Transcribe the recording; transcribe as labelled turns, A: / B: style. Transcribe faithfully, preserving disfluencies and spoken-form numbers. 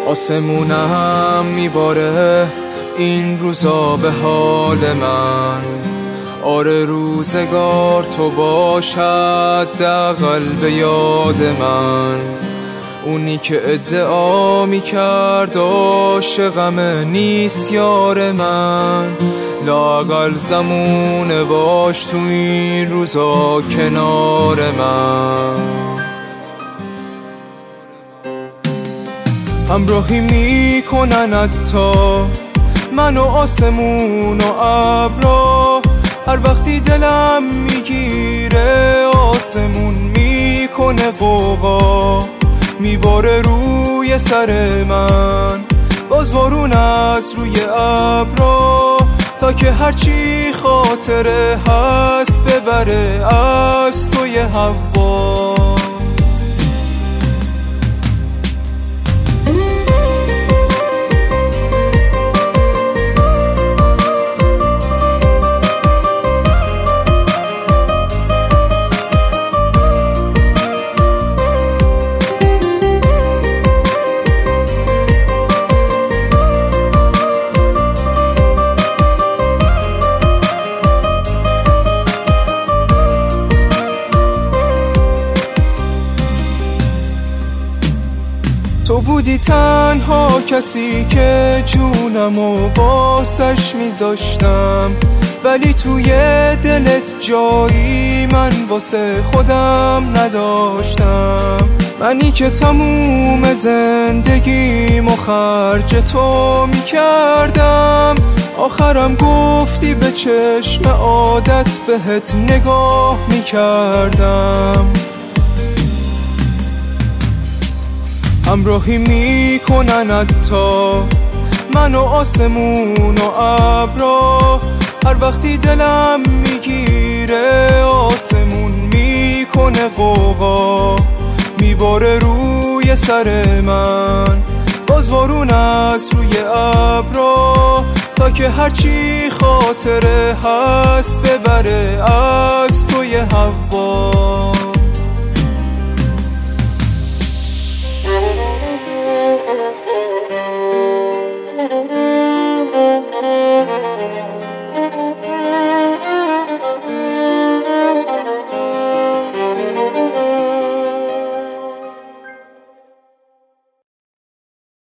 A: آسمونم میباره این روزا به حال من. آره روزگار تو باشد دقل به یاد من. اونی که ادعا میکرد عاشقم نیست یار من. لااقل زمونه باش تو این روزا کنار من. همراهی میکنن حتی من و آسمون و ابرا. هر وقتی دلم میگیره آسمون میکنه غوغا. میباره روی سر من باز بارون از روی ابرا. تا که هرچی خاطره هست ببره از توی هوا. تو بودی تنها کسی که جونمو واسش میذاشتم. ولی توی دلت جایی من واسه خودم نداشتم. منی که تموم زندگیمو خرج تو میکردم. آخرم گفتی به چشم عادت بهت نگاه میکردم. همراهی میکنن حتی من و آسمون و ابرا. هر وقتی دلم میگیره آسمون میکنه غوغا. میباره روی سر من باز بارون از روی ابرا. تا که هرچی خاطره هست ببره از توی هوا.